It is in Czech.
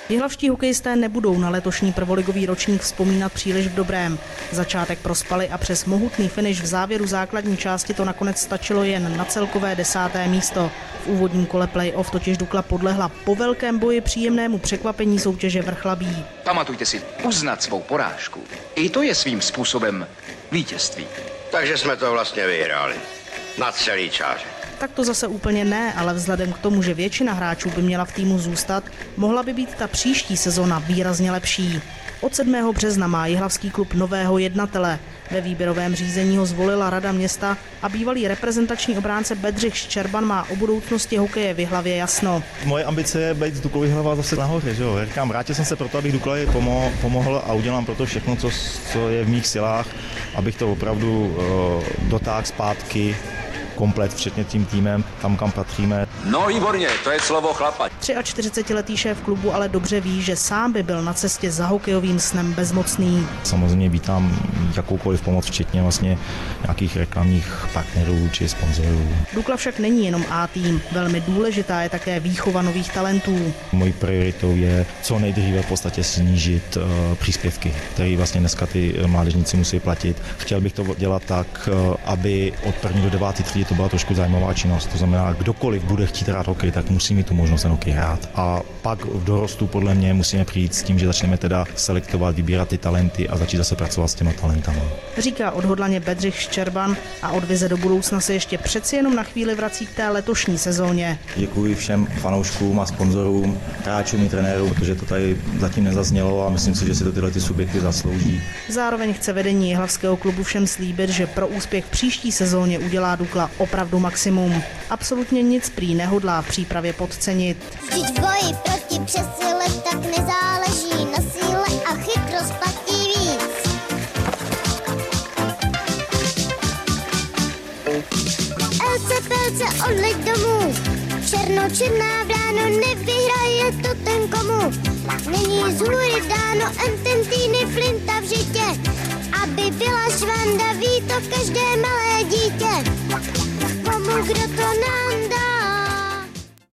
Jihlavští hokejisté nebudou na letošní prvoligový ročník vzpomínat příliš v dobrém. Začátek prospali a přes mohutný finiš v závěru základní části to nakonec stačilo jen na celkové 10. místo. V úvodním kole play-off totiž Dukla podlehla po velkém boji příjemnému překvapení soutěže Vrchlabí. Pamatujte si, uznat svou porážku. I to je svým způsobem vítězství. Takže jsme to vlastně vyhráli. Na celý čáře. Tak to zase úplně ne, ale vzhledem k tomu, že většina hráčů by měla v týmu zůstat, mohla by být ta příští sezona výrazně lepší. Od 7. března má jihlavský klub nového jednatele. Ve výběrovém řízení ho zvolila Rada města a bývalý reprezentační obránce Bedřich Ščerban má o budoucnosti hokeje v Jihlavě jasno. Moje ambice je být s Duklou Jihlava zase nahoře, že jo. Říkám, vrátil jsem se proto, abych Dukle pomohl a udělám proto všechno, co je v mých silách, abych to opravdu dotáhl zpátky komplet, včetně tím týmem, tam, kam patříme. No výborně, to je slovo chlapa. 43letý šéf klubu ale dobře ví, že sám by byl na cestě za hokejovým snem bezmocný. Samozřejmě vítám jakoukoliv pomoc, včetně vlastně nějakých reklamních partnerů či sponzorů. Dukla však není jenom A tým, velmi důležitá je také výchova nových talentů. Mojí prioritou je co nejdříve v podstatě snížit příspěvky, které vlastně dneska ty mládežníci musí platit. Chtěl bych to dělat tak, aby od 1. do 9. třídy to byla trošku zajímavá činnost. To znamená, kdokoliv bude chtít hrát hokej, tak musí mít tu možnost ten hokej hrát. A pak v dorostu podle mě musíme přijít s tím, že začneme teda selektovat, vybírat ty talenty a začít zase pracovat s těma talentama. Říká odhodlaně Bedřich Ščerban a od vize do budoucna se ještě přeci jenom na chvíli vrací k té letošní sezóně. Děkuji všem fanouškům a sponzorům, hráčům i trenérům, protože to tady zatím nezaznělo a myslím si, že si to tyhle subjekty zaslouží. Zároveň chce vedení jihlavského klubu všem slíbit, že pro úspěch v příští sezóně udělá Dukla opravdu maximum. Absolutně nic prý nehodlá v přípravě podcenit. Vždyť v boji proti přesile tak nezáleží na síle a chytrost platí víc. LCPLC odleď domů, černočerná bráno, nevyhraje to ten komu. Není z hůry dáno ententýny flinta v žitě, aby byla švanda, ví to každé malé dítě. Komu kdo to ná